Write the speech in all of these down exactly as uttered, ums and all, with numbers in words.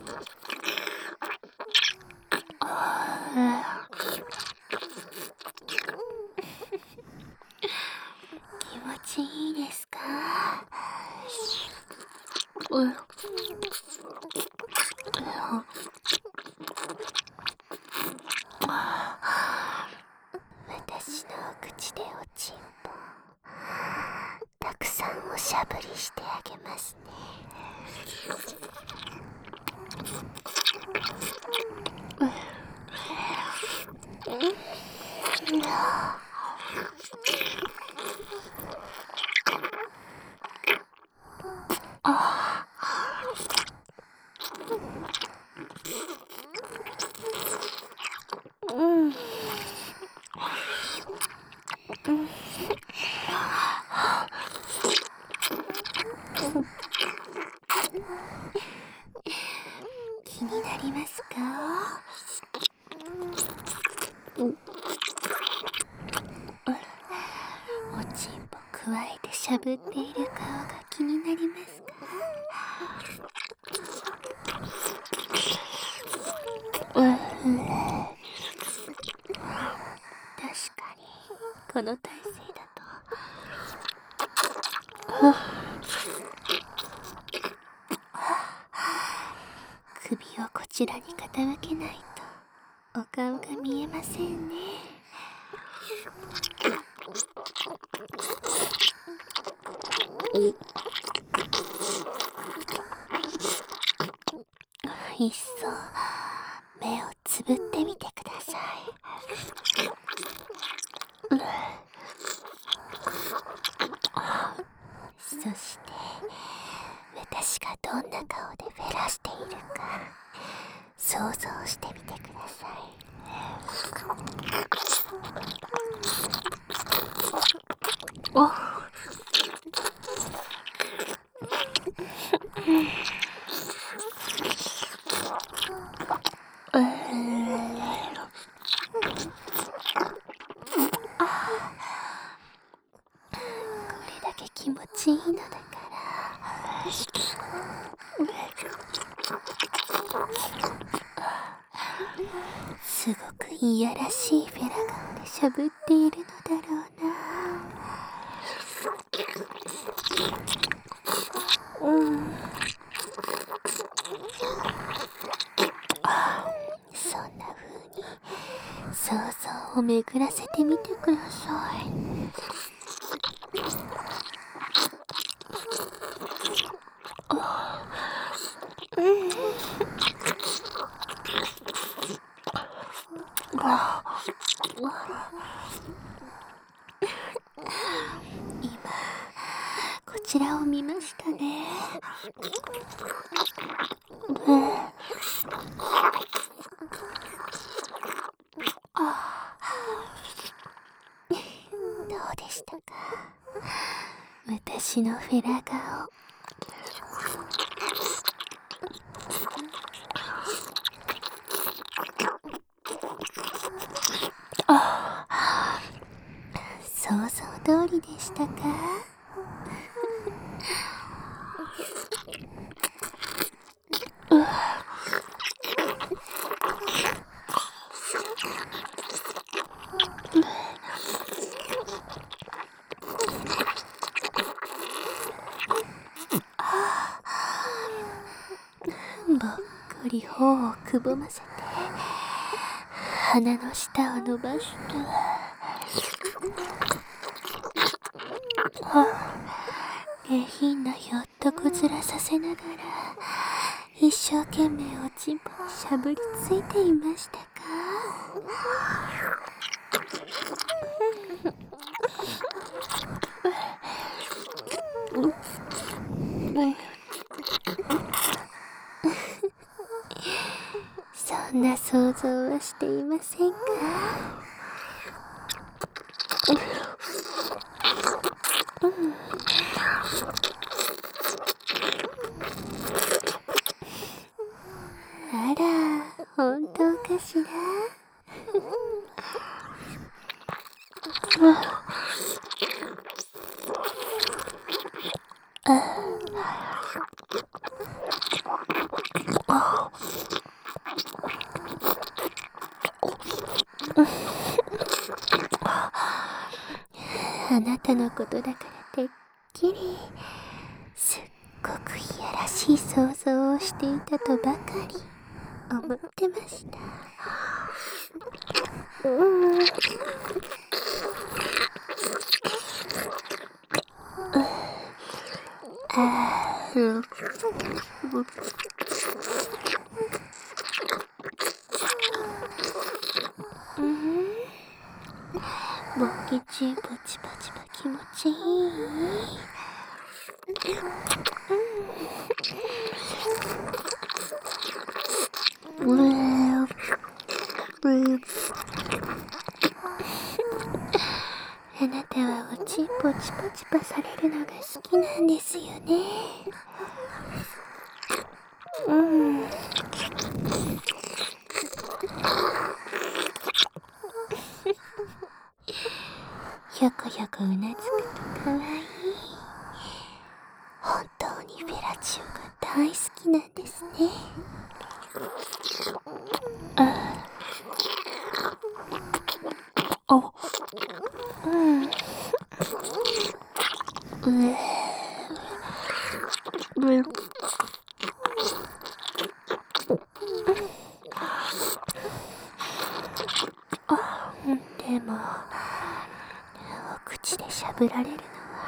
気持ちいいですか？うん。私のお口でおちんぽたくさんおしゃぶりしてあげますね。うん。気になりますか？うん。おちんぽくわえてしゃぶっている顔が気になりますか？うん。確かにこの体勢だと、は首をこちらに傾けないとお顔が見えませんね。いっそ目をつぶってみてください。そして私がどんな顔でフェラしているか想像してみてください。おこれだけ気持ちいいのだからすごくいやらしいフェラ顔でしゃぶっているのだろうな。うん。そんな風に想像を巡らせてみてください。今こちらを見ましたね。どうでしたか？私のフェラ顔。想像通りでしたか？ぼっこり頬をくぼませて鼻の下を伸ばして、下品なひょっとこずらさせながら一生懸命おちんぽにしゃぶりついていましたか？そんな想像はしていませんか？あら、本当かしら？ あなたのことだからてっきりすっごくいやらしい想像をしていたとばかり思ってました。うんあーうんボキチポチパチパ気持ちいい。うんうんあなたはおちんぽチパチパされるのが好きなんですよね。うんひょこひょこうなずくとかわいい。本当にフェラチオが大好きなんですね。ああうんうんうんあでもお口でしゃぶられるの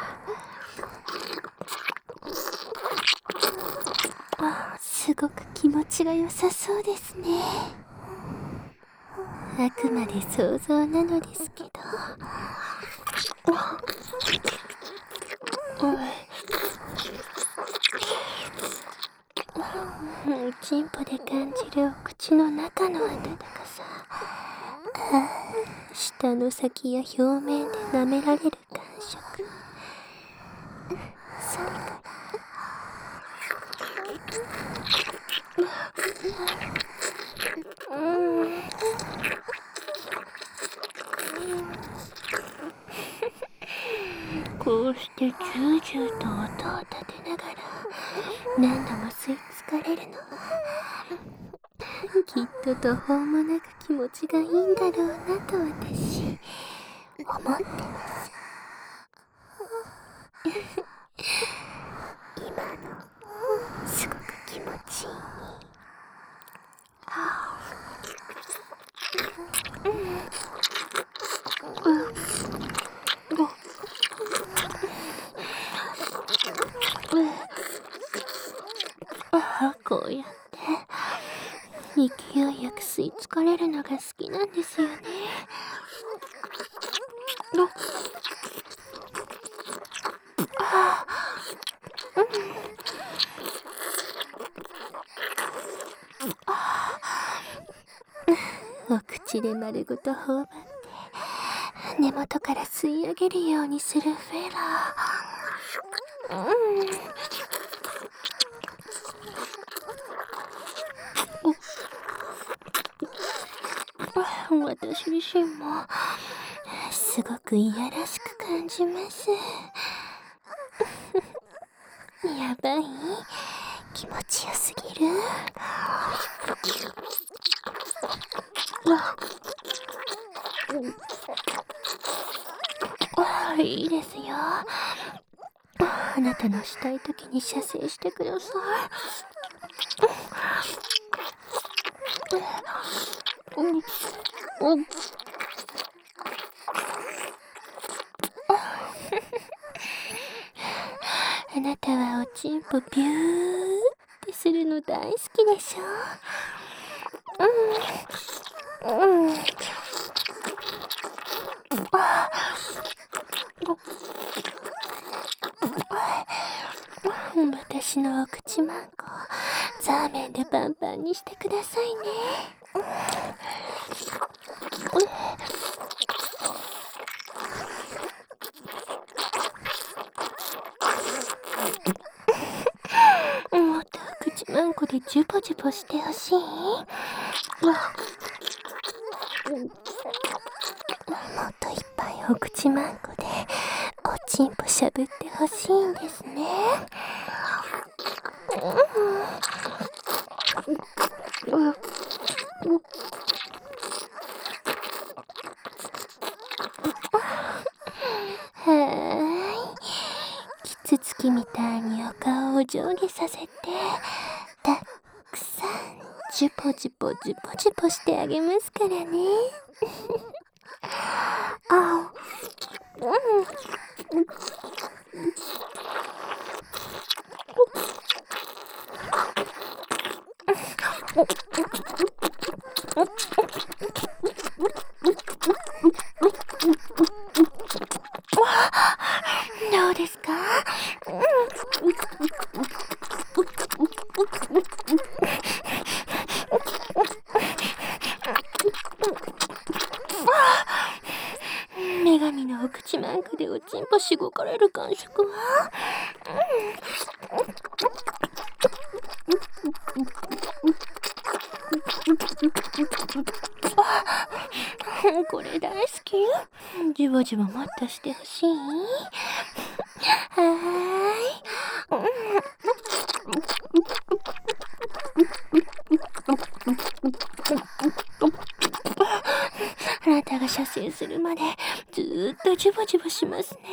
はあすごく気持ちが良さそうですね。あくまで想像なのですけど。うん、チンポで感じるお口の中の温かさ、あ舌の先や表面で舐められる感触、それからうんこうしてジュージューと音を立てながら何度も吸い付かれるのはきっと途方もなく気持ちがいいんだろうなと私思ってます。今のすごく気持ちいい。ああこうやって勢いよく吸い付かれるのが好きなんですよね。あお口で丸ごと頬張って根元から吸い上げるようにするフェラー。うん、私自身もすごくいやらしく感じます。やばい、気持ちよすぎる。わあいいですよ。あなたのしたい時に射精してください。うんうんあなたはおちんぽビューってするの大好きでしょ。うんうんあ私のお口マンコザーメンでパンパンにしてくださいね。もっとお口マンコでジュポジュポしてほしい。もっといっぱいお口マンコでおちんぽしゃぶってほしいんですね。はきみたいにお顔を上下させて、たくさんジュポジュポジュポジュポしてあげますからね。あ、うん。どうですか？女神のお口マンクでおちんぽしごかれる感触は、うん、これ大好き。じわじわもっとしてほしい。はーい、あなたが射精するまでずーっとジュボジュボしますね。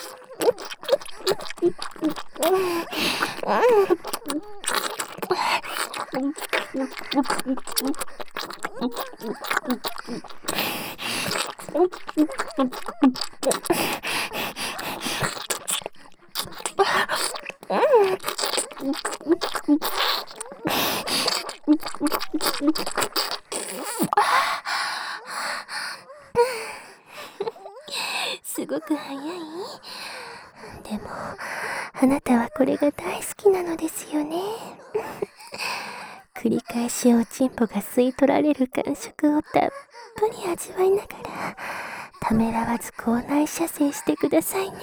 すごく早い？でもあなたはこれが大好きなのですよね。繰り返しおちんぽが吸い取られる感触をたっぷり味わいながら、ためらわず口内射精してくださいね。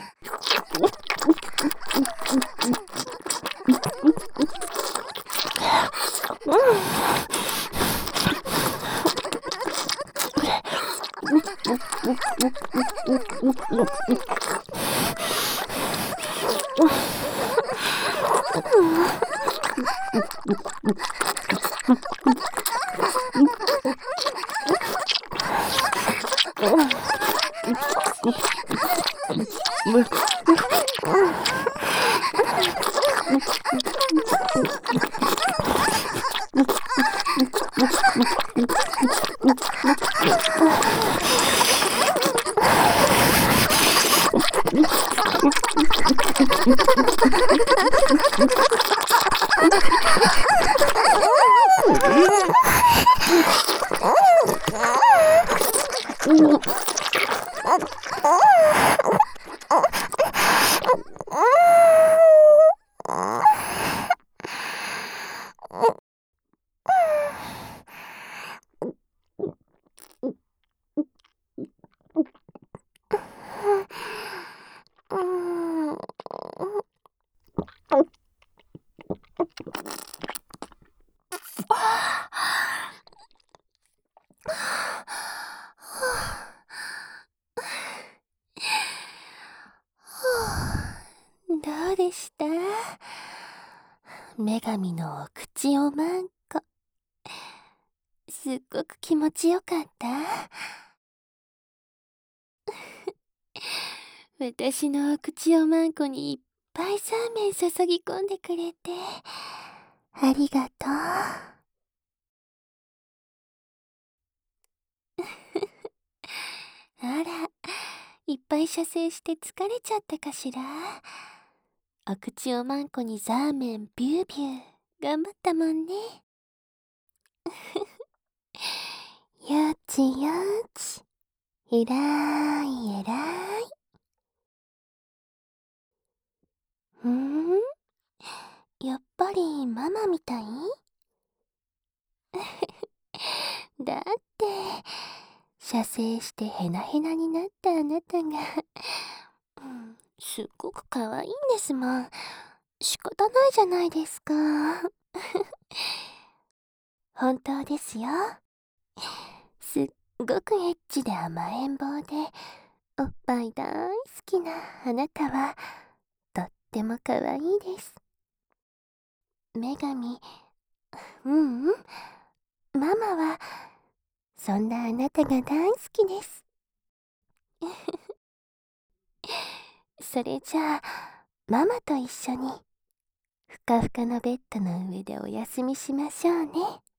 どうでした？女神のお口おまんこ。すっごく気持ちよかった？私のお口おまんこにいっぱいサーメン注ぎ込んでくれてありがとう。あら、いっぱい射精して疲れちゃったかしら。お口おまんこにザーメンビュービュー頑張ったもんね。よちよち、えらいえらい。ふーん、やっぱりママみたい？だって射精してヘナヘナになったあなたが、うん、すっごく可愛いんですもん。仕方ないじゃないですか。本当ですよ。すっごくエッチで甘えん坊でおっぱい大好きなあなたはとっても可愛いです。女神、うんうん、ママはそんなあなたが大好きです。それじゃあママと一緒にふかふかのベッドの上でお休みしましょうね。